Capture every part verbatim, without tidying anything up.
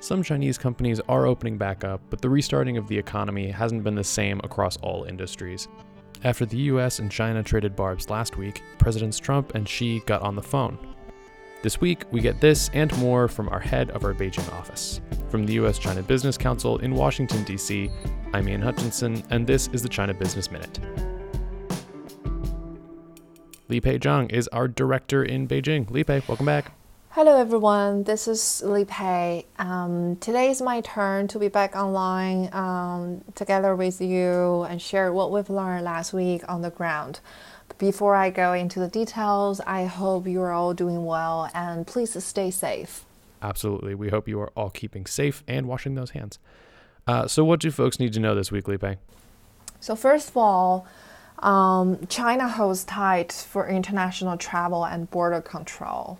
Some Chinese companies are opening back up, but the restarting of the economy hasn't been the same across all industries. After the U S and China traded barbs last week, Presidents Trump and Xi got on the phone. This week, we get this and more from our head of our Beijing office. From the U S-China Business Council in Washington, D C, I'm Ian Hutchinson, and this is the China Business Minute. Lipei Zhang is our director in Beijing. Lipei, welcome back. Hello everyone, this is Lipei. Um, today is my turn to be back online um, together with you and share what we've learned last week on the ground. But before I go into the details, I hope you're all doing well and please stay safe. Absolutely. We hope you are all keeping safe and washing those hands. Uh, so what do folks need to know this week, Lipei? So first of all, um, China holds tight for international travel and border control.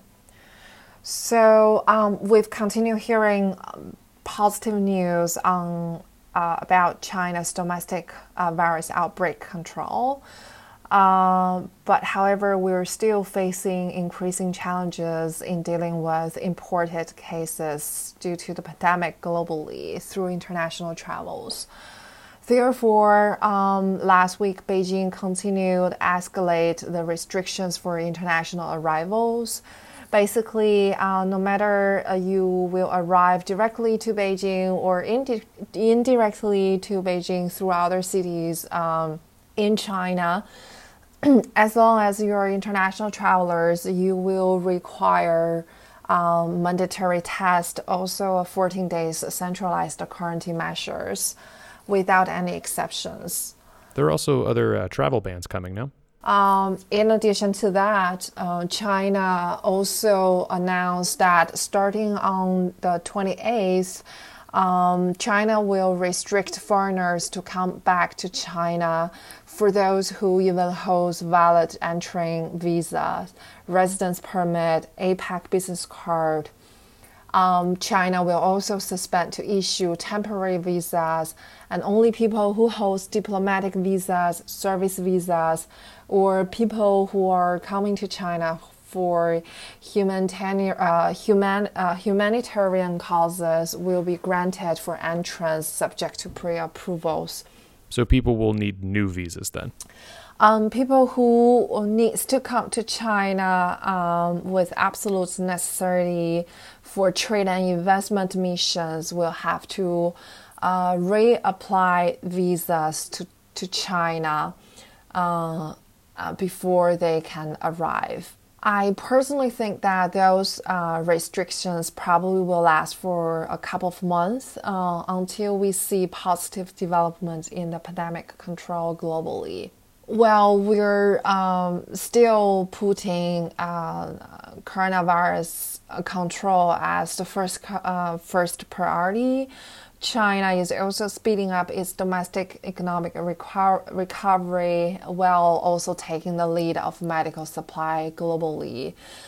So um, we've continued hearing um, positive news on uh, about China's domestic uh, virus outbreak control. Uh, but however, we're still facing increasing challenges in dealing with imported cases due to the pandemic globally through international travels. Therefore, um, last week, Beijing continued to escalate the restrictions for international arrivals. Basically, uh, no matter uh, you will arrive directly to Beijing or indi- indirectly to Beijing through other cities um, in China, as long as you're international travelers, you will require um, mandatory test, also a fourteen days centralized quarantine measures without any exceptions. There are also other uh, travel bans coming now. Um, in addition to that, uh, China also announced that starting on the twenty-eighth, um, China will restrict foreigners to come back to China for those who even hold valid entering visa, residence permit, APEC business card. Um, China will also suspend to issue temporary visas, and only people who hold diplomatic visas, service visas, or people who are coming to China for humanitarian, uh, human, uh, humanitarian causes will be granted for entrance subject to pre-approvals. So people will need new visas then? Um, people who needs to come to China um, with absolute necessity for trade and investment missions will have to uh, reapply visas to, to China uh, uh, before they can arrive. I personally think that those uh, restrictions probably will last for a couple of months uh, until we see positive developments in the pandemic control globally. Well, we're um, still putting uh, coronavirus control as the first uh, first priority. China is also speeding up its domestic economic reco- recovery while also taking the lead of medical supply globally.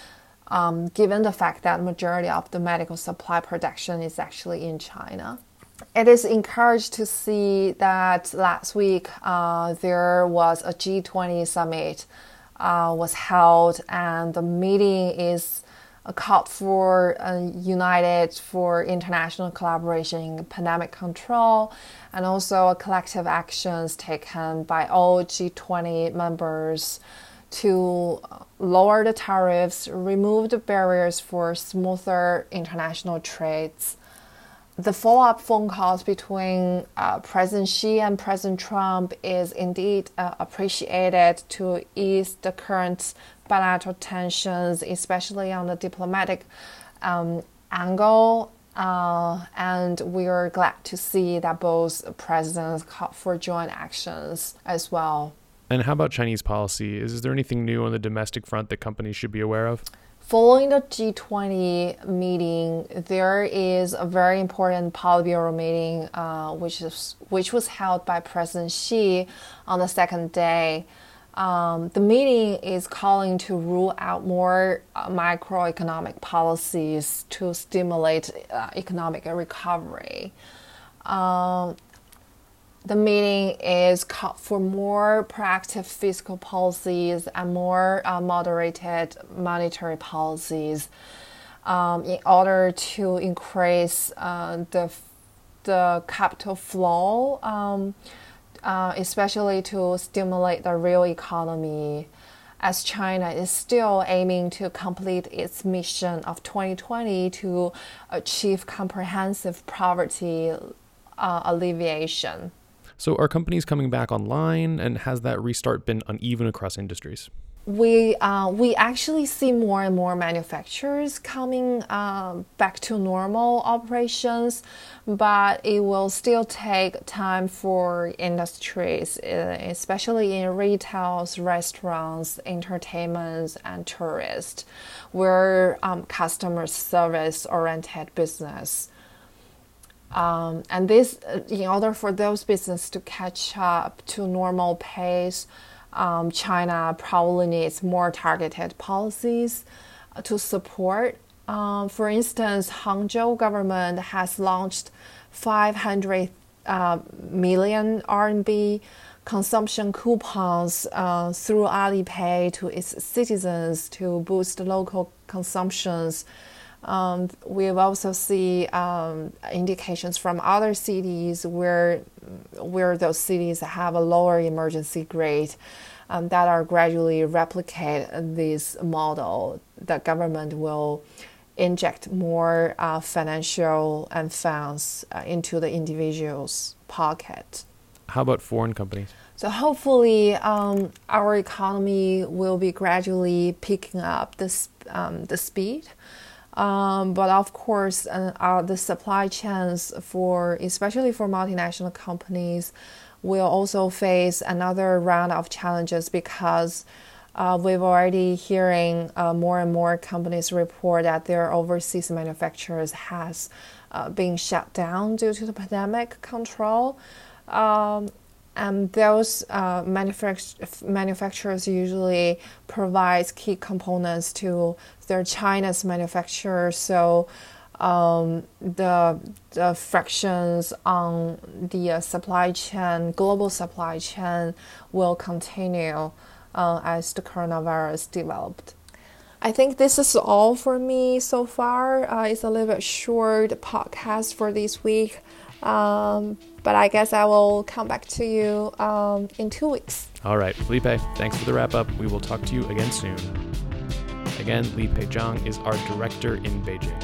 Um, given the fact that majority of the medical supply production is actually in China. It is encouraged to see that last week uh, there was a G twenty summit uh, was held, and the meeting is a call for uh, united for international collaboration in pandemic control, and also a collective actions taken by all G twenty members to lower the tariffs, remove the barriers for smoother international trades. The follow-up phone calls between uh, President Xi and President Trump is indeed uh, appreciated to ease the current bilateral tensions, especially on the diplomatic um, angle. Uh, and we are glad to see that both presidents called for joint actions as well. And how about Chinese policy? Is, is there anything new on the domestic front that companies should be aware of? Following the G twenty meeting, there is a very important Politburo meeting, uh, which is which was held by President Xi on the second day. Um, the meeting is calling to rule out more uh, macroeconomic policies to stimulate uh, economic recovery. Uh, The meeting is called for more proactive fiscal policies and more uh, moderated monetary policies. um, in order to increase uh, the the capital flow, um, uh, especially to stimulate the real economy, as China is still aiming to complete its mission of twenty twenty to achieve comprehensive poverty uh, alleviation. So are companies coming back online, and has that restart been uneven across industries? We uh, we actually see more and more manufacturers coming uh, back to normal operations, but it will still take time for industries, especially in retail, restaurants, entertainment, and tourists, where um, customer service-oriented business. Um, and this, in order for those businesses to catch up to normal pace, Um, China probably needs more targeted policies to support. Um, for instance, Hangzhou government has launched five hundred uh, million R M B consumption coupons uh, through Alipay to its citizens to boost local consumptions. Um, we've also see um, indications from other cities where where those cities have a lower emergency grade um, that are gradually replicate this model. The government will inject more uh, financial and funds uh, into the individual's pocket. How about foreign companies? So hopefully um, our economy will be gradually picking up this um, the speed. Um, but of course, uh, uh, the supply chains for, especially for multinational companies, will also face another round of challenges because uh, we've already hearing uh, more and more companies report that their overseas manufacturers has uh, been shut down due to the pandemic control. Um, And those uh, manufact- manufacturers usually provide key components to their China's manufacturers. So um, the the frictions on the uh, supply chain, global supply chain, will continue uh, as the coronavirus developed. I think this is all for me so far. Uh, it's a little bit short podcast for this week. Um, but I guess I will come back to you um, in two weeks. All right, Li-Pei, thanks for the wrap up. We will talk to you again soon. Again, Li-Pei Zhang is our director in Beijing.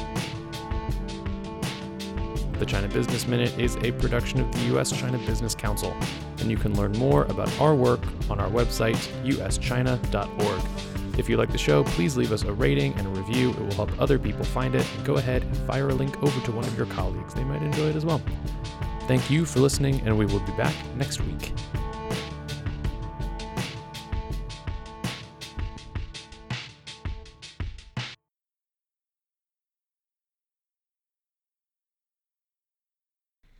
The China Business Minute is a production of the U S China Business Council, and you can learn more about our work on our website, u s china dot org. If you like the show, please leave us a rating and a review. It will help other people find it. Go ahead and fire a link over to one of your colleagues. They might enjoy it as well. Thank you for listening, and we will be back next week.